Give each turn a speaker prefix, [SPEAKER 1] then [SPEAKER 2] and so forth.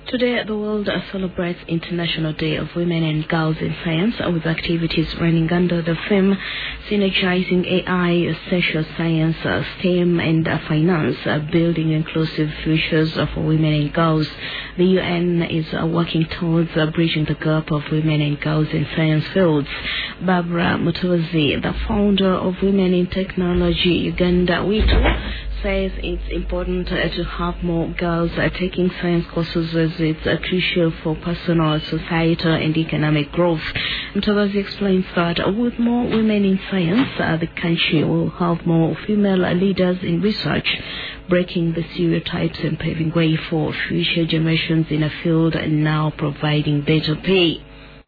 [SPEAKER 1] Today, the world celebrates International Day of Women and Girls in Science, with activities running under the theme Synergizing AI, Social Science, STEM and Finance, Building Inclusive Futures for Women and Girls. The UN is working towards bridging the gap of women and girls in science fields. Barbara Mutozi, the founder of Women in Technology Uganda, WITU, says it's important to have more girls taking science courses as it's crucial for personal, societal and economic growth. Mutavazi explains that with more women in science, the country will have more female leaders in research, breaking the stereotypes and paving way for future generations in a field and now providing better pay.